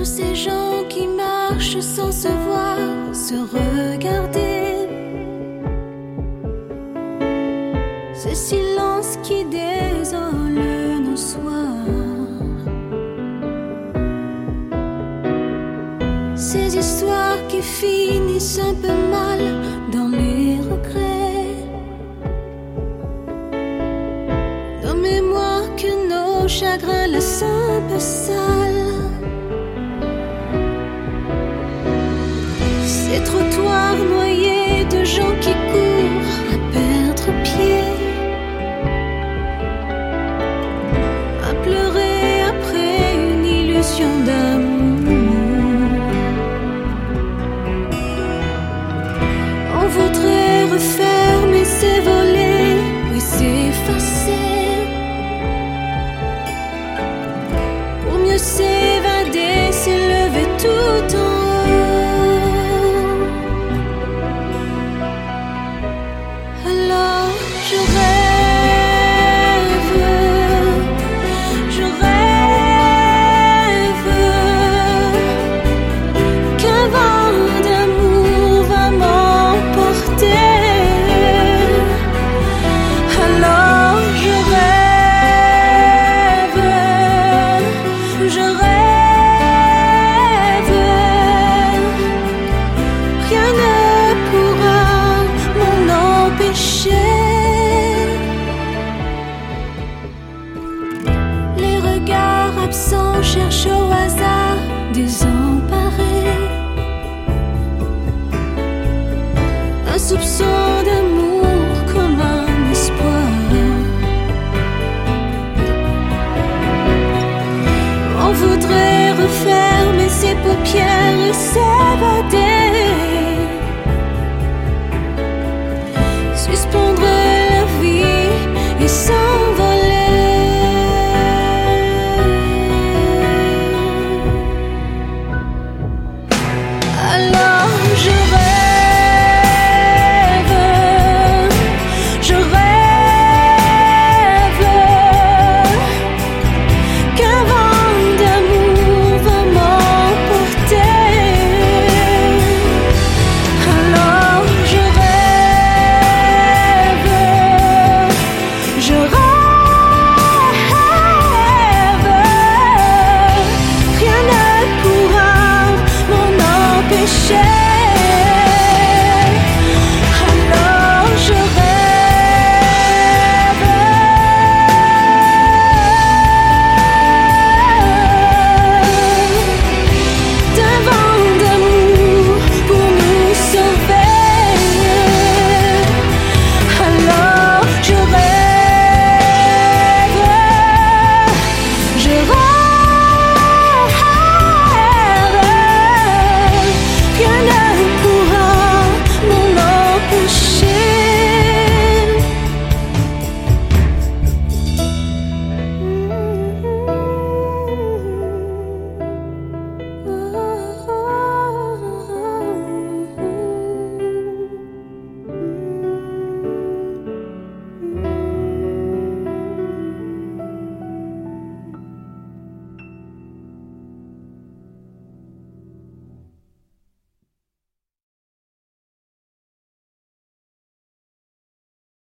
tous ces gens qui marchent sans se voir, se regarder. Ce silence qui désole nos soirs. Ces histoires qui finissent un peu mal dans les regrets. Nos mémoires que nos chagrins laissent un peu sales. Ces trottoirs noyés de gens qui courent à perdre pied. À pleurer après une illusion d'amour. On voudrait refermer ces volets, oui s'effacer, pour mieux s'évader, s'élever tout en haut. Alors je rêve qu'un vent d'amour va m'emporter. Alors je rêve, rien ne pourra m'en empêcher. Les regards absents cherchent au hasard désemparés un soupçon d'amour comme un espoir. On voudrait refermer ses paupières et ses